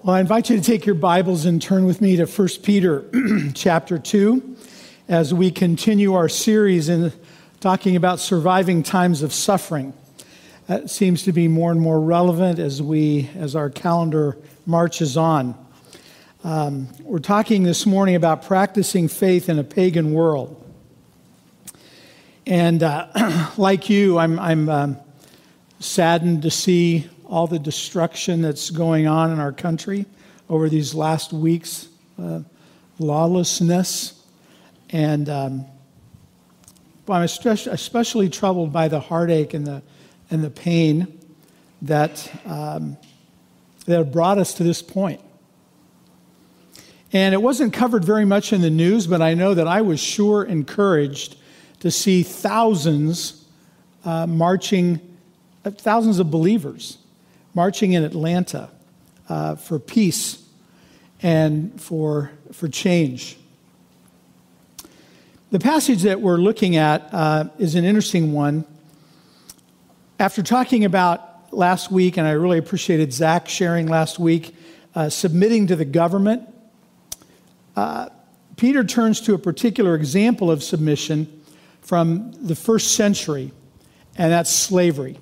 Well, I invite you to take your Bibles and turn with me to 1 Peter chapter 2 as we continue our series in talking about surviving times of suffering. That seems to be more and more relevant as our calendar marches on. We're talking this morning about practicing faith in a pagan world. And like you, I'm saddened to see all the destruction that's going on in our country over these last weeks, lawlessness. And I'm especially troubled by the heartache and the pain that have brought us to this point. And it wasn't covered very much in the news, but I know that I was sure encouraged to see thousands marching, thousands of believers marching in Atlanta for peace and for change. The passage that we're looking at is an interesting one. After talking about last week, and I really appreciated Zach sharing last week, submitting to the government, Peter turns to a particular example of submission from the first century, and that's slavery.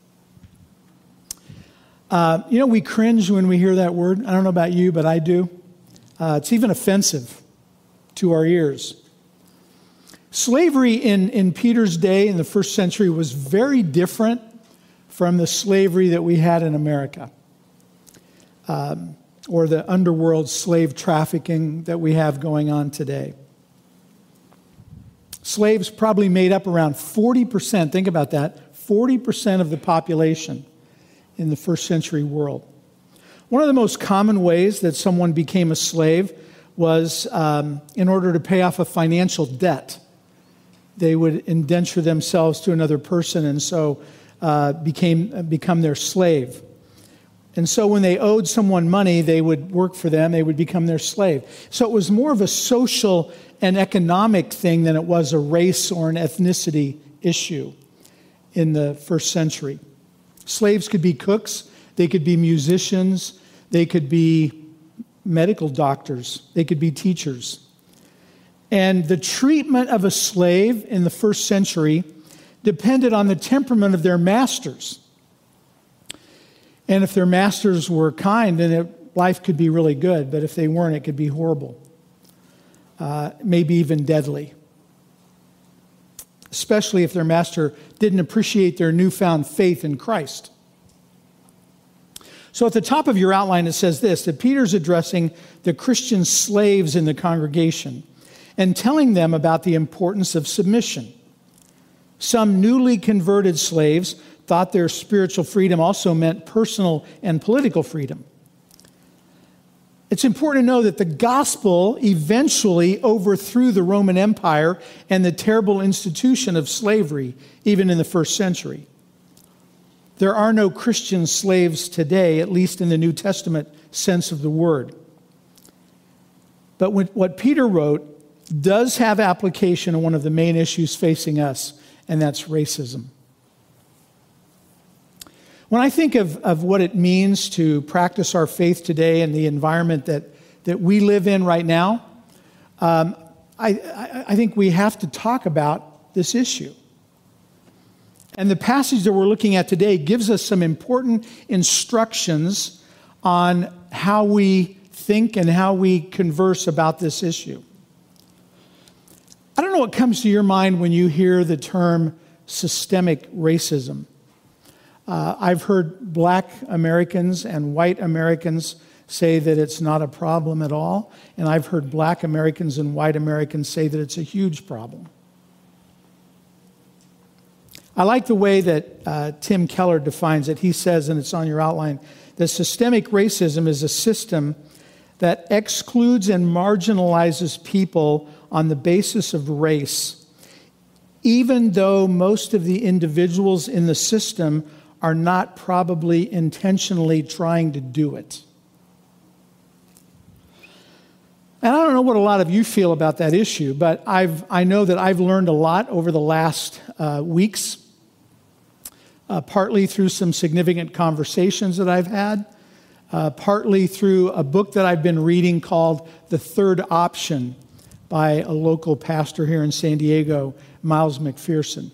We cringe when we hear that word. I don't know about you, but I do. It's even offensive to our ears. Slavery in Peter's day, in the first century, was very different from the slavery that we had in America, or the underworld slave trafficking that we have going on today. Slaves probably made up around 40%, think about that, 40% of the population in the first century world. One of the most common ways that someone became a slave was in order to pay off a financial debt. They would indenture themselves to another person and so become their slave. And so when they owed someone money, they would work for them, they would become their slave. So it was more of a social and economic thing than it was a race or an ethnicity issue in the first century. Slaves could be cooks, they could be musicians, they could be medical doctors, they could be teachers. And the treatment of a slave in the first century depended on the temperament of their masters. And if their masters were kind, then life could be really good, but if they weren't, it could be horrible, maybe even deadly. Especially if their master didn't appreciate their newfound faith in Christ. So at the top of your outline, it says this, that Peter's addressing the Christian slaves in the congregation and telling them about the importance of submission. Some newly converted slaves thought their spiritual freedom also meant personal and political freedom. It's important to know that the gospel eventually overthrew the Roman Empire and the terrible institution of slavery, even in the first century. There are no Christian slaves today, at least in the New Testament sense of the word. But what Peter wrote does have application on one of the main issues facing us, and that's racism. When I think of what it means to practice our faith today in the environment that we live in right now, I think we have to talk about this issue. And the passage that we're looking at today gives us some important instructions on how we think and how we converse about this issue. I don't know what comes to your mind when you hear the term systemic racism. I've heard black Americans and white Americans say that it's not a problem at all, and I've heard black Americans and white Americans say that it's a huge problem. I like the way that Tim Keller defines it. He says, and it's on your outline, that systemic racism is a system that excludes and marginalizes people on the basis of race, even though most of the individuals in the system are not probably intentionally trying to do it. And I don't know what a lot of you feel about that issue, but I know that I've learned a lot over the last weeks, partly through some significant conversations that I've had, partly through a book that I've been reading called The Third Option by a local pastor here in San Diego, Miles McPherson.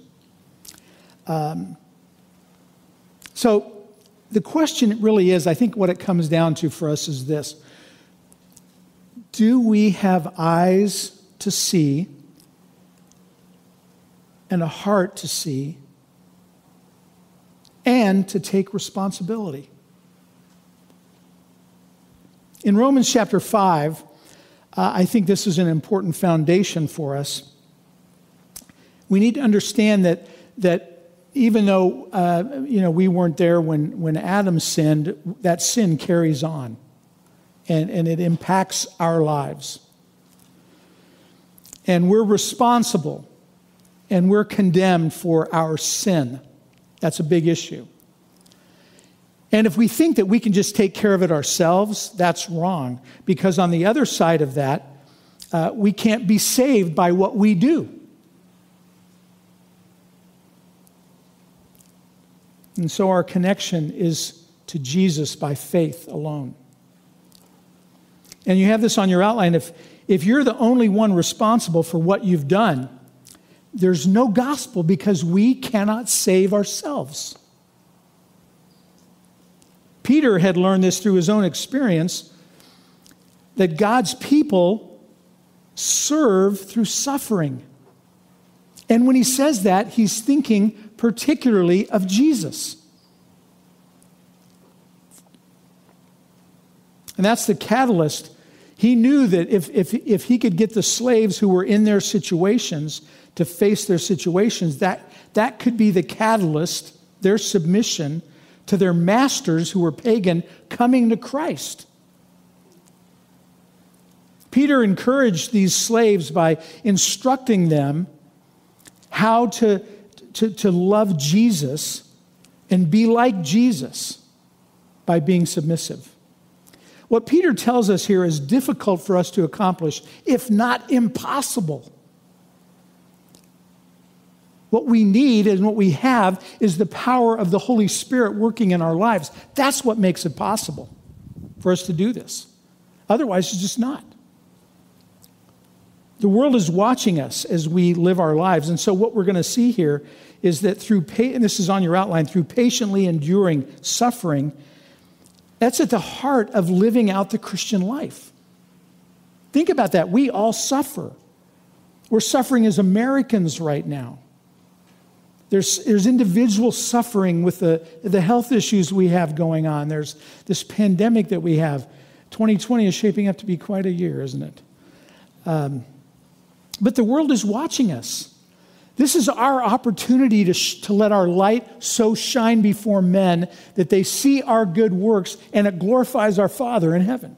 So the question really is, I think what it comes down to for us is this. Do we have eyes to see and a heart to see and to take responsibility? In Romans chapter 5, I think this is an important foundation for us. We need to understand that even though we weren't there when Adam sinned, that sin carries on, and it impacts our lives. And we're responsible, and we're condemned for our sin. That's a big issue. And if we think that we can just take care of it ourselves, that's wrong. Because on the other side of that, we can't be saved by what we do. And so our connection is to Jesus by faith alone. And you have this on your outline. If you're the only one responsible for what you've done, there's no gospel because we cannot save ourselves. Peter had learned this through his own experience, that God's people serve through suffering. And when he says that, he's thinking particularly of Jesus. And that's the catalyst. He knew that if he could get the slaves who were in their situations to face their situations, that could be the catalyst, their submission to their masters who were pagan coming to Christ. Peter encouraged these slaves by instructing them how to love Jesus and be like Jesus by being submissive. What Peter tells us here is difficult for us to accomplish, if not impossible. What we need and what we have is the power of the Holy Spirit working in our lives. That's what makes it possible for us to do this. Otherwise, it's just not. The world is watching us as we live our lives. And so what we're going to see here is that and this is on your outline, through patiently enduring suffering, that's at the heart of living out the Christian life. Think about that. We all suffer. We're suffering as Americans right now. There's individual suffering with the health issues we have going on. There's this pandemic that we have. 2020 is shaping up to be quite a year, isn't it? But the world is watching us. This is our opportunity to let our light so shine before men that they see our good works and it glorifies our Father in heaven.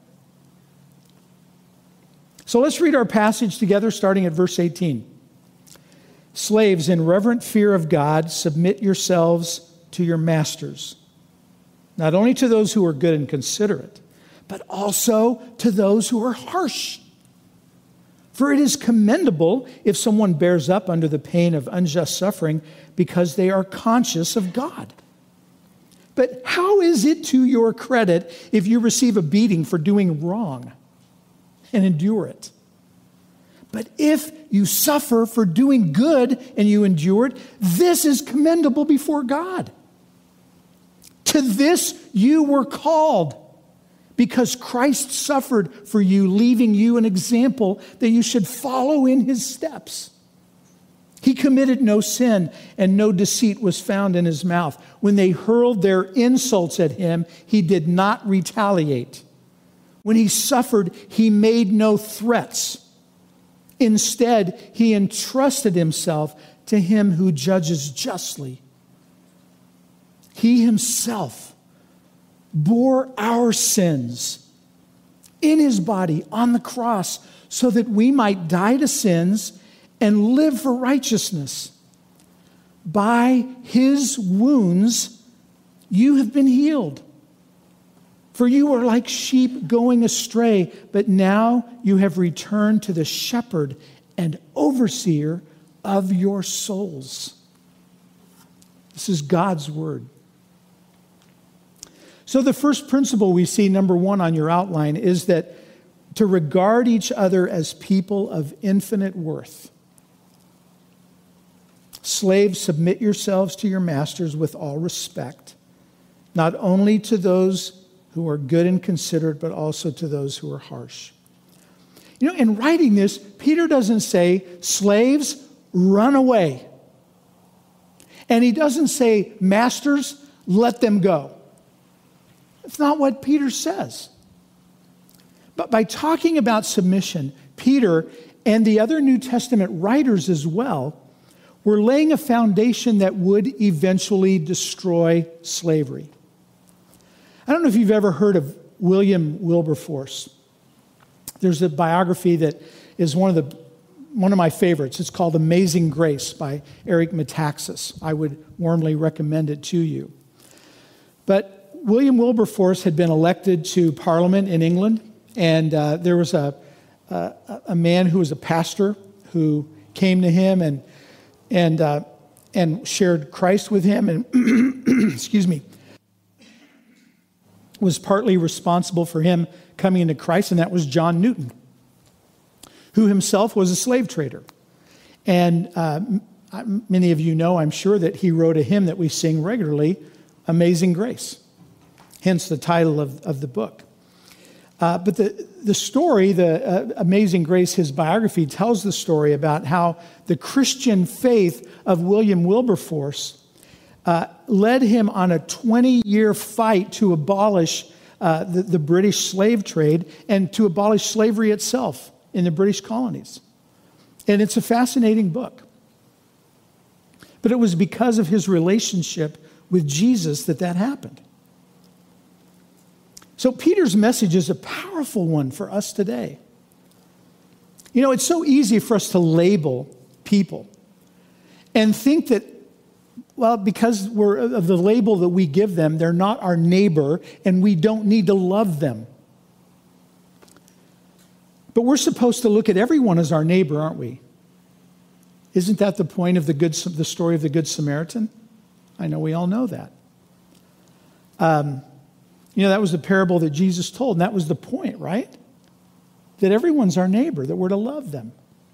So let's read our passage together starting at verse 18. Slaves, in reverent fear of God, submit yourselves to your masters, not only to those who are good and considerate, but also to those who are harsh. For it is commendable if someone bears up under the pain of unjust suffering because they are conscious of God. But how is it to your credit if you receive a beating for doing wrong and endure it? But if you suffer for doing good and you endure it, this is commendable before God. To this you were called, because Christ suffered for you, leaving you an example that you should follow in his steps. He committed no sin, and no deceit was found in his mouth. When they hurled their insults at him, he did not retaliate. When he suffered, he made no threats. Instead, he entrusted himself to him who judges justly. He himself bore our sins in his body on the cross so that we might die to sins and live for righteousness. By his wounds, you have been healed. For you are like sheep going astray, but now you have returned to the shepherd and overseer of your souls. This is God's word. So the first principle we see, number one on your outline, is that to regard each other as people of infinite worth. Slaves, submit yourselves to your masters with all respect, not only to those who are good and considerate, but also to those who are harsh. You know, in writing this, Peter doesn't say, slaves, run away. And he doesn't say, masters, let them go. That's not what Peter says. But by talking about submission, Peter and the other New Testament writers as well were laying a foundation that would eventually destroy slavery. I don't know if you've ever heard of William Wilberforce. There's a biography that is one of my favorites. It's called Amazing Grace by Eric Metaxas. I would warmly recommend it to you. But William Wilberforce had been elected to Parliament in England, and there was a man who was a pastor who came to him and shared Christ with him, and excuse me, was partly responsible for him coming into Christ, and that was John Newton, who himself was a slave trader. And many of you know, I'm sure, that he wrote a hymn that we sing regularly, Amazing Grace, hence the title of the book. But the story, the Amazing Grace, his biography, tells the story about how the Christian faith of William Wilberforce led him on a 20-year fight to abolish the British slave trade and to abolish slavery itself in the British colonies. And it's a fascinating book. But it was because of his relationship with Jesus that happened. So Peter's message is a powerful one for us today. You know, it's so easy for us to label people and think that, well, because we're of the label that we give them, they're not our neighbor and we don't need to love them. But we're supposed to look at everyone as our neighbor, aren't we? Isn't that the point of the story of the Good Samaritan? I know we all know that. You know, that was the parable that Jesus told, and that was the point, right? That everyone's our neighbor, that we're to love them.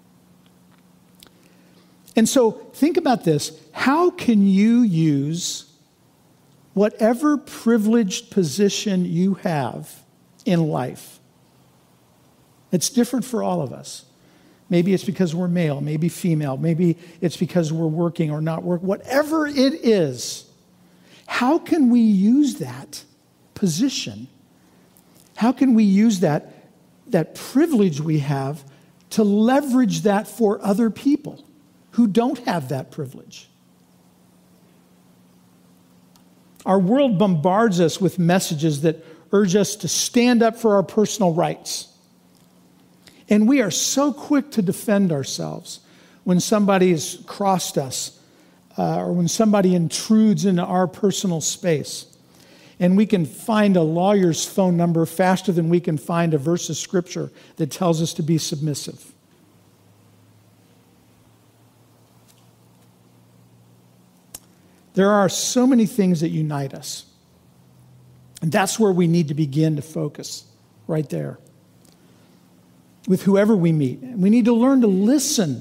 And so think about this. How can you use whatever privileged position you have in life? It's different for all of us. Maybe it's because we're male, maybe female, maybe it's because we're working or not working. Whatever it is, how can we use that position? How can we use that privilege we have to leverage that for other people who don't have that privilege? Our world bombards us with messages that urge us to stand up for our personal rights. And we are so quick to defend ourselves when somebody has crossed us or when somebody intrudes into our personal space. And we can find a lawyer's phone number faster than we can find a verse of Scripture that tells us to be submissive. There are so many things that unite us. And that's where we need to begin to focus, right there. With whoever we meet. We need to learn to listen,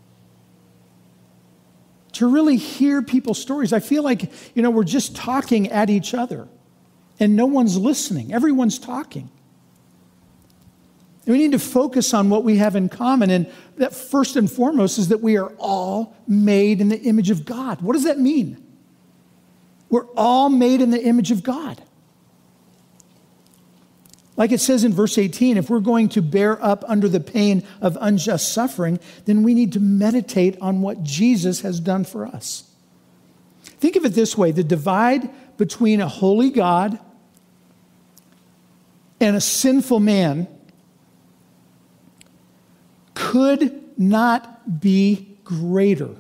to really hear people's stories. I feel like, we're just talking at each other and no one's listening. Everyone's talking. And we need to focus on what we have in common. And that first and foremost is that we are all made in the image of God. What does that mean? We're all made in the image of God. Like it says in verse 18, if we're going to bear up under the pain of unjust suffering, then we need to meditate on what Jesus has done for us. Think of it this way: the divide between a holy God and a sinful man could not be greater.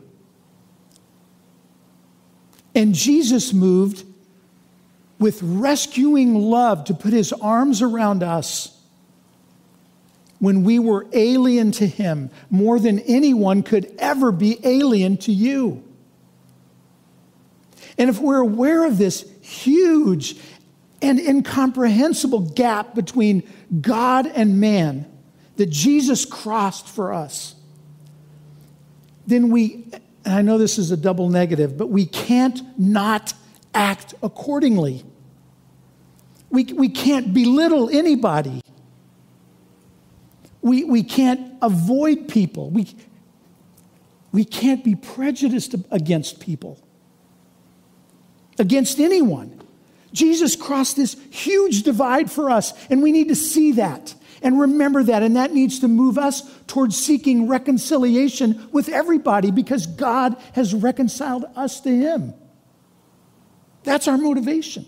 And Jesus moved with rescuing love to put his arms around us when we were alien to him, more than anyone could ever be alien to you. And if we're aware of this huge, and incomprehensible gap between God and man that Jesus crossed for us, then and I know this is a double negative, but we can't not act accordingly. We can't belittle anybody. We can't avoid people. We can't be prejudiced against people, against anyone. Jesus crossed this huge divide for us, and we need to see that and remember that, and that needs to move us towards seeking reconciliation with everybody because God has reconciled us to him. That's our motivation.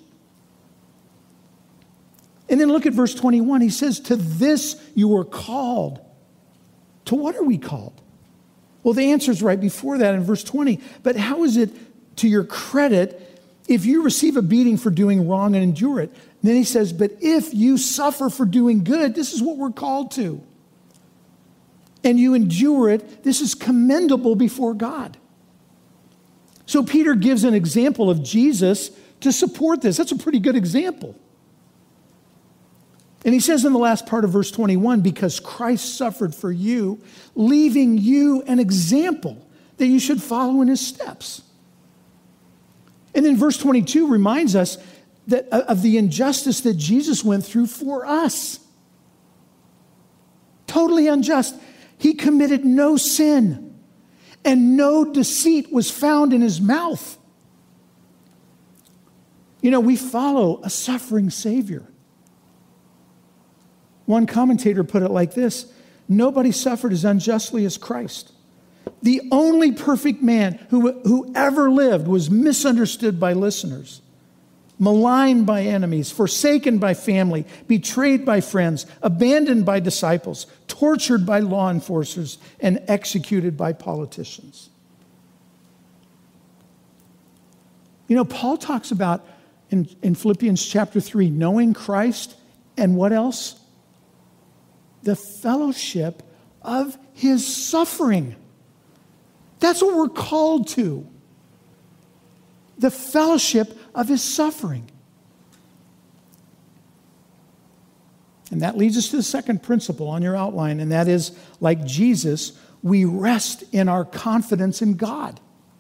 And then look at verse 21. He says, to this you were called. To what are we called? Well, the answer is right before that in verse 20. But how is it to your credit if you receive a beating for doing wrong and endure it? And then he says, but if you suffer for doing good, this is what we're called to. And you endure it, this is commendable before God. So Peter gives an example of Jesus to support this. That's a pretty good example. And he says in the last part of verse 21, because Christ suffered for you, leaving you an example that you should follow in his steps. And then verse 22 reminds us that of the injustice that Jesus went through for us. Totally unjust. He committed no sin, and no deceit was found in his mouth. You know, we follow a suffering Savior. One commentator put it like this: nobody suffered as unjustly as Christ. The only perfect man who ever lived was misunderstood by listeners, maligned by enemies, forsaken by family, betrayed by friends, abandoned by disciples, tortured by law enforcers, and executed by politicians. You know, Paul talks about in Philippians chapter 3, knowing Christ and what else? The fellowship of his suffering. That's what we're called to. The fellowship of his suffering. And that leads us to the second principle on your outline, and that is, like Jesus, we rest in our confidence in God.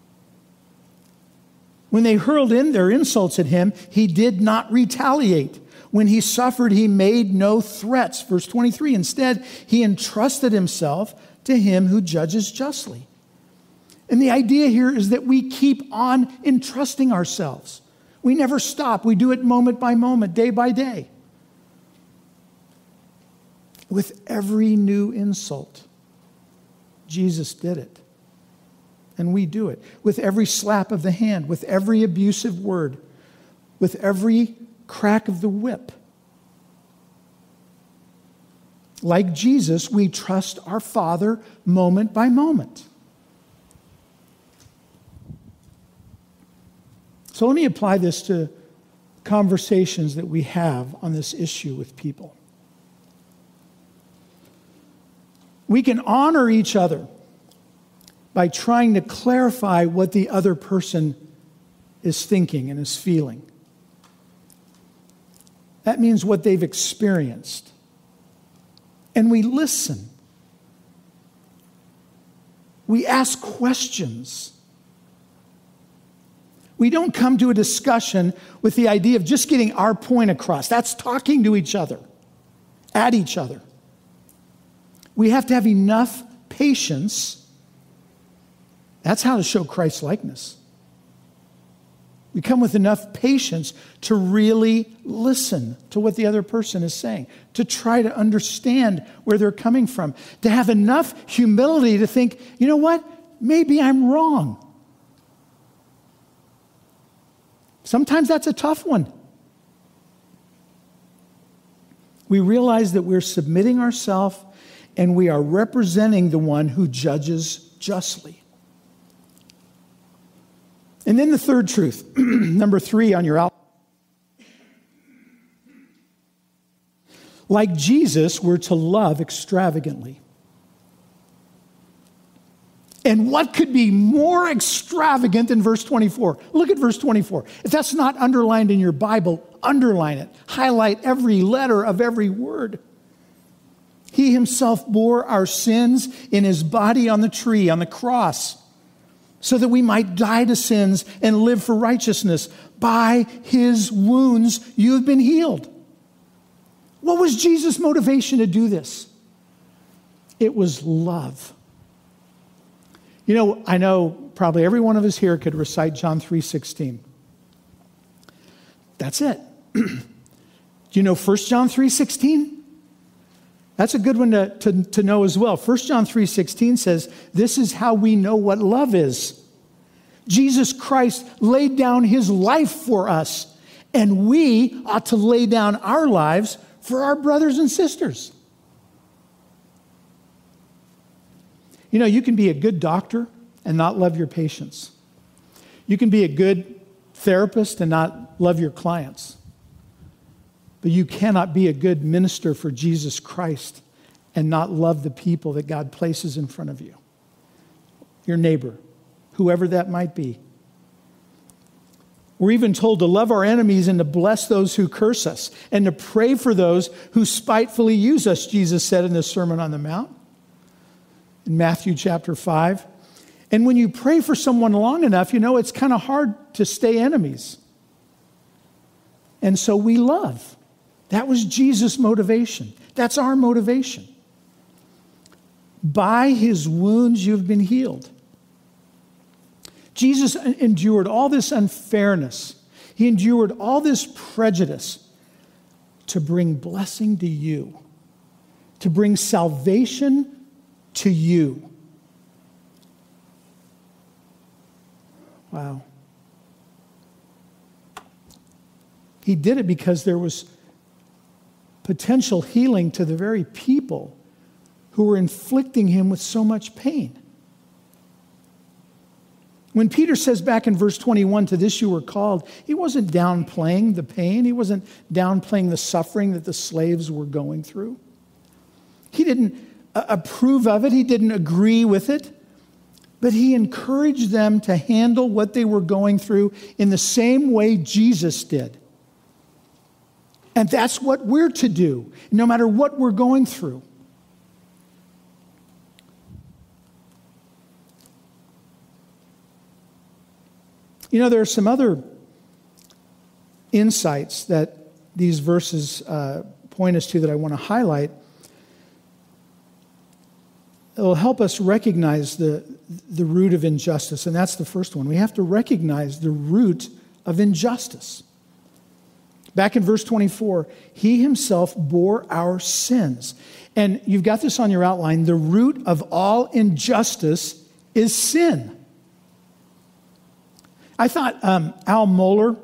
When they hurled in their insults at him, he did not retaliate. When he suffered, he made no threats. Verse 23, instead, he entrusted himself to him who judges justly. And the idea here is that we keep on entrusting ourselves. We never stop. We do it moment by moment, day by day. With every new insult, Jesus did it. And we do it. With every slap of the hand, with every abusive word, with every crack of the whip. Like Jesus, we trust our Father moment by moment. So let me apply this to conversations that we have on this issue with people. We can honor each other by trying to clarify what the other person is thinking and is feeling. That means what they've experienced. And we listen. We ask questions. We don't come to a discussion with the idea of just getting our point across. That's talking to each other, at each other. We have to have enough patience. That's how to show Christ's likeness. We come with enough patience to really listen to what the other person is saying, to try to understand where they're coming from, to have enough humility to think, you know what, maybe I'm wrong. Sometimes that's a tough one. We realize that we're submitting ourselves and we are representing the one who judges justly. And then the third truth, number 3 on your outline. Like Jesus, we're to love extravagantly. And what could be more extravagant than verse 24? Look at verse 24. If that's not underlined in your Bible, underline it. Highlight every letter of every word. He himself bore our sins in his body on the tree, on the cross, so that we might die to sins and live for righteousness. By his wounds, you have been healed. What was Jesus' motivation to do this? It was love. You know, I know probably every one of us here could recite John 3:16. That's it. Do you know 1 John 3:16? That's a good one to know as well. 1 John 3:16 says, this is how we know what love is. Jesus Christ laid down his life for us, and we ought to lay down our lives for our brothers and sisters. You know, you can be a good doctor and not love your patients. You can be a good therapist and not love your clients. But you cannot be a good minister for Jesus Christ and not love the people that God places in front of you. Your neighbor, whoever that might be. We're even told to love our enemies and to bless those who curse us and to pray for those who spitefully use us, Jesus said in the Sermon on the Mount in Matthew chapter 5. And when you pray for someone long enough, you know, it's kind of hard to stay enemies. And so we love. That was Jesus' motivation. That's our motivation. By his wounds, you've been healed. Jesus endured all this unfairness. He endured all this prejudice to bring blessing to you, to bring salvation to you. Wow. He did it because there was potential healing to the very people who were inflicting him with so much pain. When Peter says back in verse 21, to this you were called, he wasn't downplaying the pain. He wasn't downplaying the suffering that the slaves were going through. He didn't approve of it. He didn't agree with it. But he encouraged them to handle what they were going through in the same way Jesus did. And that's what we're to do, no matter what we're going through. You know, there are some other insights that these verses point us to that I want to highlight. It will help us recognize the root of injustice, and that's the first one. We have to recognize the root of injustice. Back in verse 24, he himself bore our sins. And you've got this on your outline. The root of all injustice is sin. I thought Al Mohler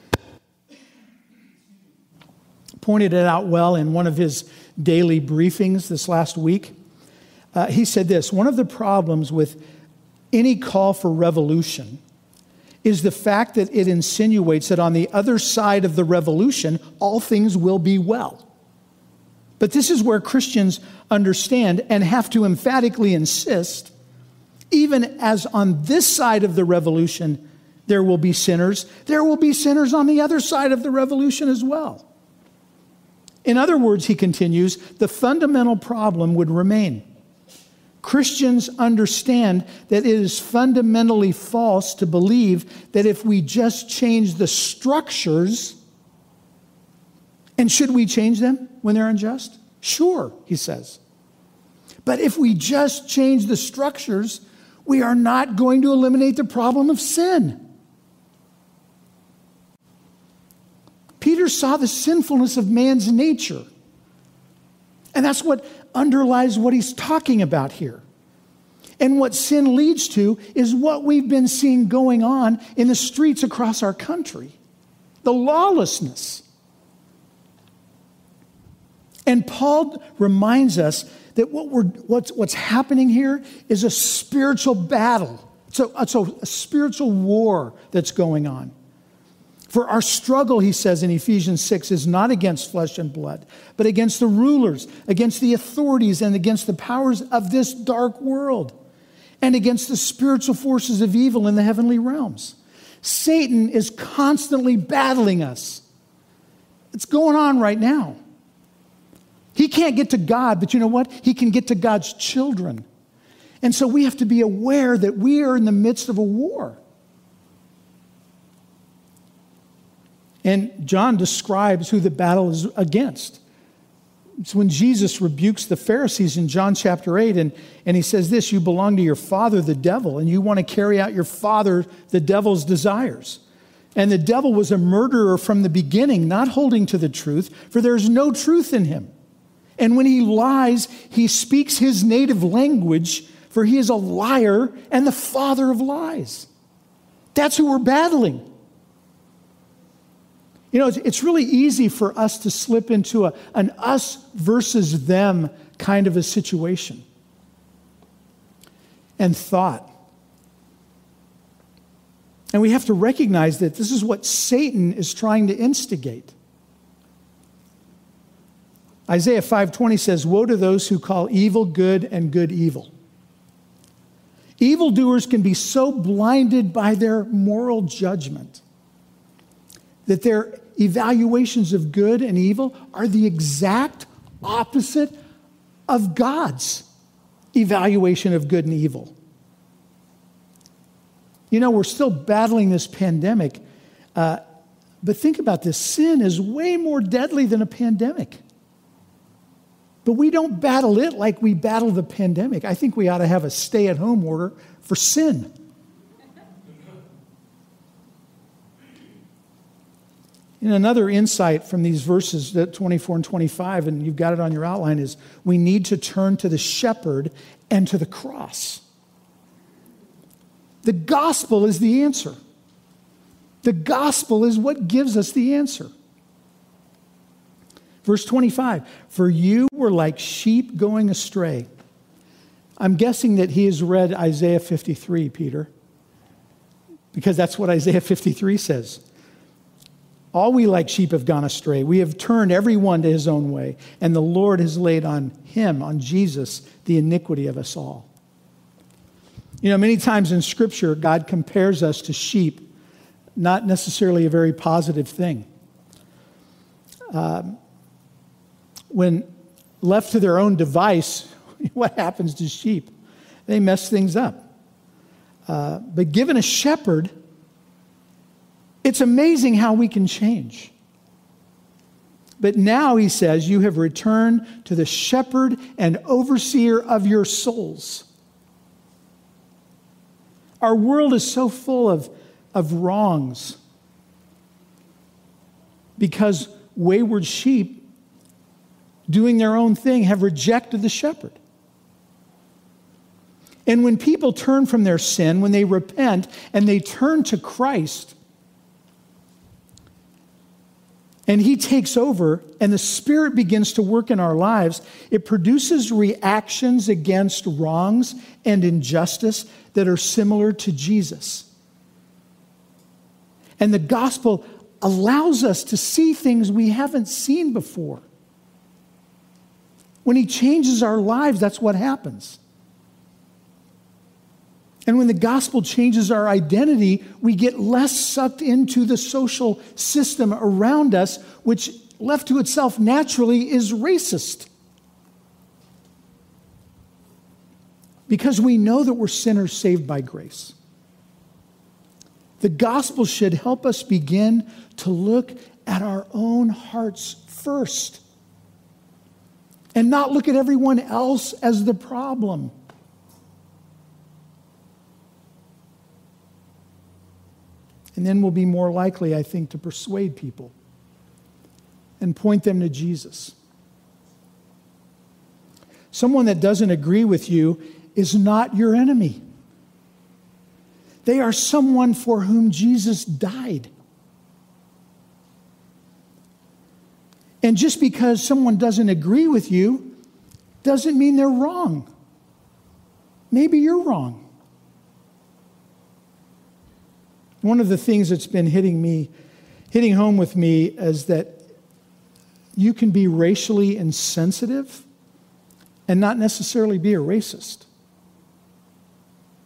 pointed it out well in one of his daily briefings this last week. He said this: one of the problems with any call for revolution is the fact that it insinuates that on the other side of the revolution, all things will be well. But this is where Christians understand and have to emphatically insist, even as on this side of the revolution, there will be sinners on the other side of the revolution as well. In other words, he continues, the fundamental problem would remain. Christians understand that it is fundamentally false to believe that if we just change the structures, and should we change them when they're unjust? Sure, he says. But if we just change the structures, we are not going to eliminate the problem of sin. Peter saw the sinfulness of man's nature. And that's what underlies what he's talking about here. And what sin leads to is what we've been seeing going on in the streets across our country. The lawlessness. And Paul reminds us that what's happening here is a spiritual battle. It's a spiritual war that's going on. For our struggle, he says in Ephesians 6, is not against flesh and blood, but against the rulers, against the authorities, and against the powers of this dark world, and against the spiritual forces of evil in the heavenly realms. Satan is constantly battling us. It's going on right now. He can't get to God, but you know what? He can get to God's children. And so we have to be aware that we are in the midst of a war. And John describes who the battle is against. It's when Jesus rebukes the Pharisees in John chapter 8, and he says this, you belong to your father, the devil, and you want to carry out your father, the devil's desires. And the devil was a murderer from the beginning, not holding to the truth, for there is no truth in him. And when he lies, he speaks his native language, for he is a liar and the father of lies. That's who we're battling. You know, it's really easy for us to slip into an us versus them kind of a situation and thought. And we have to recognize that this is what Satan is trying to instigate. Isaiah 5:20 says, woe to those who call evil good and good evil. Evildoers can be so blinded by their moral judgment that their evaluations of good and evil are the exact opposite of God's evaluation of good and evil. You know, we're still battling this pandemic, but think about this. Sin is way more deadly than a pandemic. But we don't battle it like we battle the pandemic. I think we ought to have a stay-at-home order for sin. And another insight from these verses, 24 and 25, and you've got it on your outline, is we need to turn to the shepherd and to the cross. The gospel is the answer. The gospel is what gives us the answer. Verse 25, for you were like sheep going astray. I'm guessing that he has read Isaiah 53, Peter, because that's what Isaiah 53 says. All we like sheep have gone astray. We have turned every one to his own way, and the Lord has laid on him, on Jesus, the iniquity of us all. You know, many times in Scripture, God compares us to sheep, not necessarily a very positive thing. When left to their own device, what happens to sheep? They mess things up. But given a shepherd, it's amazing how we can change. But now, he says, you have returned to the shepherd and overseer of your souls. Our world is so full of wrongs because wayward sheep doing their own thing have rejected the shepherd. And when people turn from their sin, when they repent and they turn to Christ, and he takes over and the Spirit begins to work in our lives, it produces reactions against wrongs and injustice that are similar to Jesus. And the gospel allows us to see things we haven't seen before. When he changes our lives, that's what happens. And when the gospel changes our identity, we get less sucked into the social system around us, which, left to itself naturally, is racist. Because we know that we're sinners saved by grace. The gospel should help us begin to look at our own hearts first and not look at everyone else as the problem. And then we'll be more likely, I think, to persuade people and point them to Jesus. Someone that doesn't agree with you is not your enemy. They are someone for whom Jesus died. And just because someone doesn't agree with you doesn't mean they're wrong. Maybe you're wrong. One of the things that's been hitting home with me is that you can be racially insensitive and not necessarily be a racist.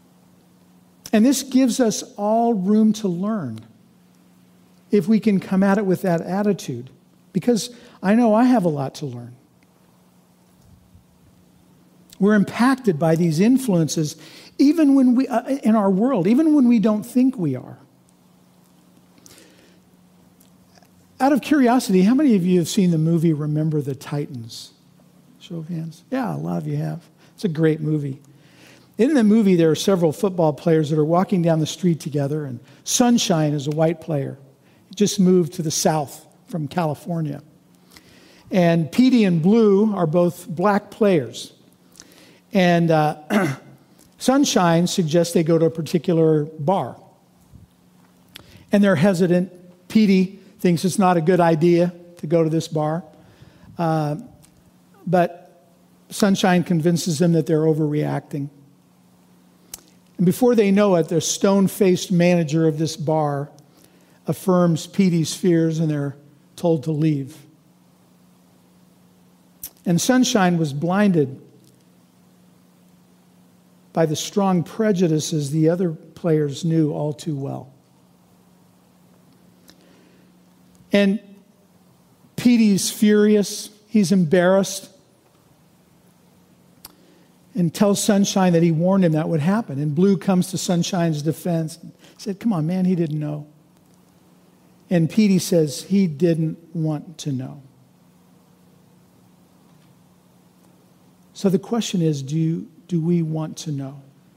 And this gives us all room to learn if we can come at it with that attitude. Because I know I have a lot to learn. We're impacted by these influences even when we in our world, even when we don't think we are. Out of curiosity, how many of you have seen the movie Remember the Titans? Show of hands. Yeah, a lot of you have. It's a great movie. In the movie, there are several football players that are walking down the street together, and Sunshine is a white player. He just moved to the South from California. And Petey and Blue are both black players. And Sunshine suggests they go to a particular bar. And they're hesitant. Petey thinks it's not a good idea to go to this bar. But Sunshine convinces them that they're overreacting. And before they know it, the stone-faced manager of this bar affirms Petey's fears, and they're told to leave. And Sunshine was blinded by the strong prejudices the other players knew all too well. And Petey's furious, he's embarrassed, and tells Sunshine that he warned him that would happen. And Blue comes to Sunshine's defense and said, come on, man, he didn't know. And Petey says he didn't want to know. So the question is, do we want to know?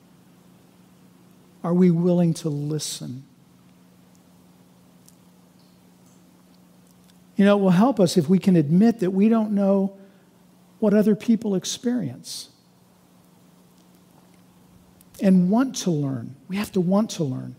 Are we willing to listen? You know, it will help us if we can admit that we don't know what other people experience. And want to learn. We have to want to learn.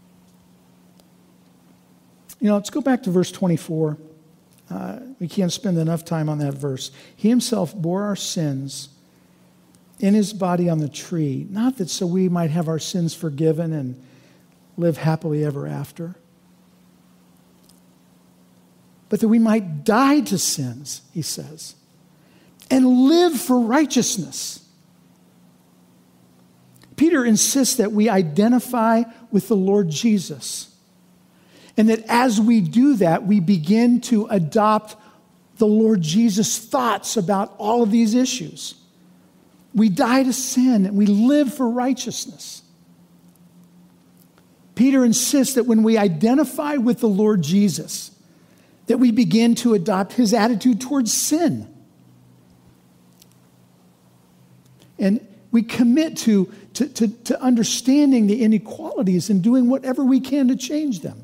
You know, let's go back to verse 24. We can't spend enough time on that verse. He himself bore our sins in his body on the tree, not that so we might have our sins forgiven and live happily ever after, but that we might die to sins, he says, and live for righteousness. Peter insists that we identify with the Lord Jesus, and that as we do that, we begin to adopt the Lord Jesus' thoughts about all of these issues. We die to sin and we live for righteousness. Peter insists that when we identify with the Lord Jesus, that we begin to adopt his attitude towards sin. And we commit to understanding the inequalities and doing whatever we can to change them.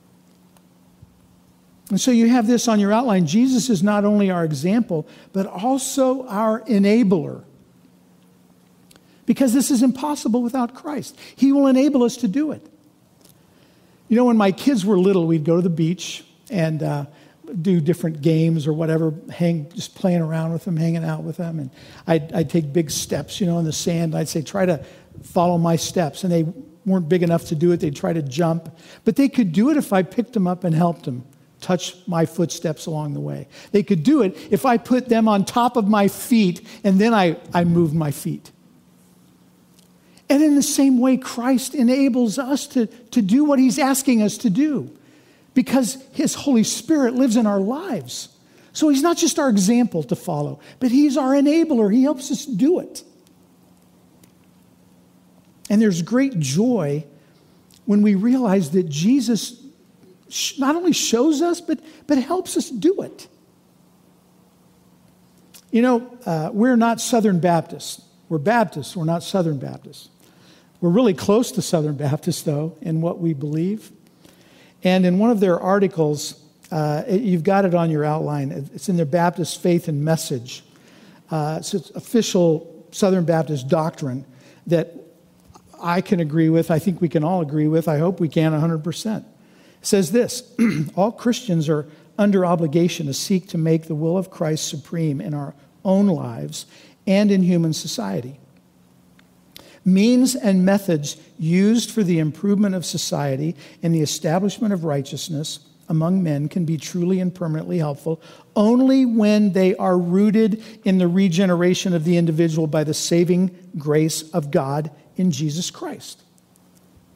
And so you have this on your outline. Jesus is not only our example, but also our enabler. Because this is impossible without Christ. He will enable us to do it. You know, when my kids were little, we'd go to the beach and do different games or whatever, just playing around with them, hanging out with them. And I'd take big steps, you know, in the sand. I'd say, try to follow my steps. And they weren't big enough to do it. They'd try to jump. But they could do it if I picked them up and helped them touch my footsteps along the way. They could do it if I put them on top of my feet and then I moved my feet. And in the same way, Christ enables us to do what he's asking us to do because his Holy Spirit lives in our lives. So he's not just our example to follow, but he's our enabler. He helps us do it. And there's great joy when we realize that Jesus not only shows us, but helps us do it. You know, we're not Southern Baptists. We're Baptists. We're not Southern Baptists. We're really close to Southern Baptists, though, in what we believe. And in one of their articles, you've got it on your outline. It's in their Baptist Faith and Message. It's official Southern Baptist doctrine that I can agree with. I think we can all agree with. I hope we can 100%. It says this: all Christians are under obligation to seek to make the will of Christ supreme in our own lives and in human society. Means and methods used for the improvement of society and the establishment of righteousness among men can be truly and permanently helpful only when they are rooted in the regeneration of the individual by the saving grace of God in Jesus Christ.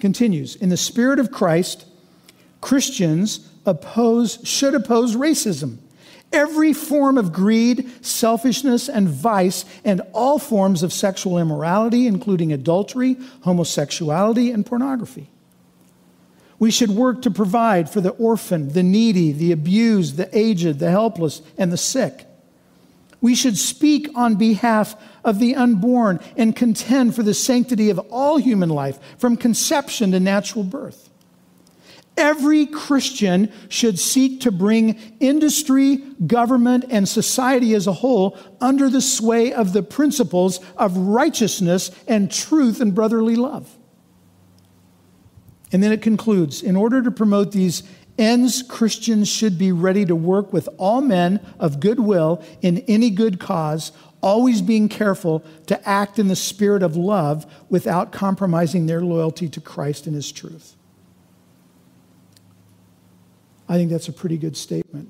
Continues, in the spirit of Christ, Christians should oppose racism, every form of greed, selfishness, and vice, and all forms of sexual immorality, including adultery, homosexuality, and pornography. We should work to provide for the orphan, the needy, the abused, the aged, the helpless, and the sick. We should speak on behalf of the unborn and contend for the sanctity of all human life, from conception to natural birth. Every Christian should seek to bring industry, government, and society as a whole under the sway of the principles of righteousness and truth and brotherly love. And then it concludes, in order to promote these ends, Christians should be ready to work with all men of good will in any good cause, always being careful to act in the spirit of love without compromising their loyalty to Christ and his truth. I think that's a pretty good statement.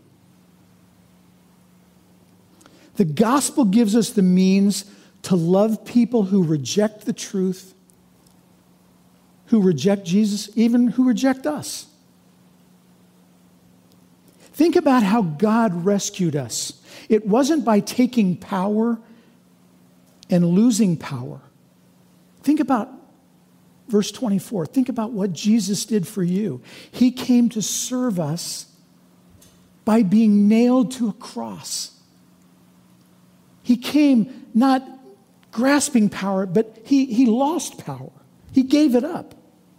The gospel gives us the means to love people who reject the truth, who reject Jesus, even who reject us. Think about how God rescued us. It wasn't by taking power and losing power. Think about verse 24. Think about what Jesus did for you. He came to serve us by being nailed to a cross. He came not grasping power, but he lost power. He gave it up.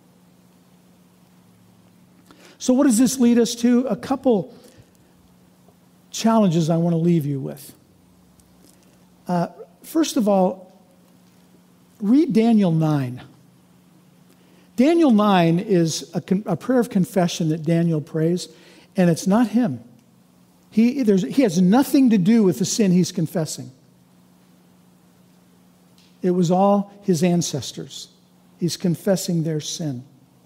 So what does this lead us to? A couple challenges I want to leave you with. First of all, read Daniel 9. Daniel 9 is a prayer of confession that Daniel prays, and it's not him. He has nothing to do with the sin he's confessing. It was all his ancestors. He's confessing their sin.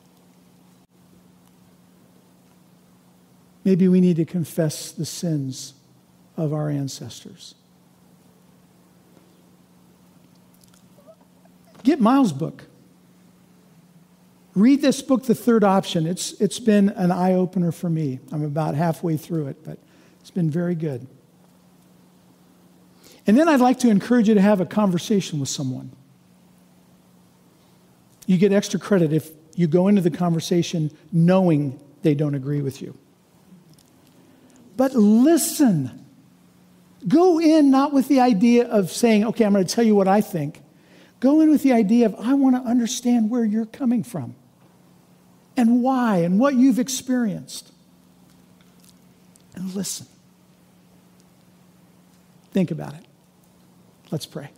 Maybe we need to confess the sins of our ancestors. Get Miles' book. Read this book, The Third Option. It's been an eye-opener for me. I'm about halfway through it, but it's been very good. And then I'd like to encourage you to have a conversation with someone. You get extra credit if you go into the conversation knowing they don't agree with you. But listen. Go in not with the idea of saying, okay, I'm going to tell you what I think. Go in with the idea of, I want to understand where you're coming from and why and what you've experienced. And listen. Think about it. Let's pray.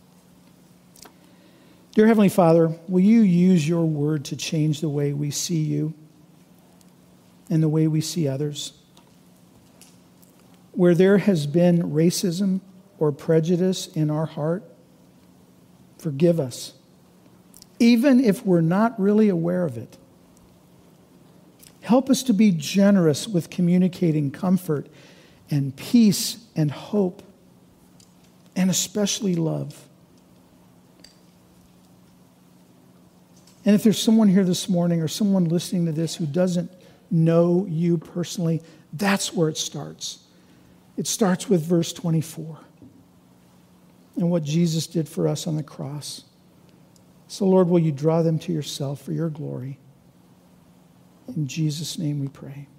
Dear Heavenly Father, will you use your word to change the way we see you and the way we see others? Where there has been racism or prejudice in our heart, forgive us, even if we're not really aware of it. Help us to be generous with communicating comfort and peace and hope, and especially love. And if there's someone here this morning or someone listening to this who doesn't know you personally, that's where it starts. It starts with verse 24 and what Jesus did for us on the cross. So, Lord, will you draw them to yourself for your glory? In Jesus' name we pray.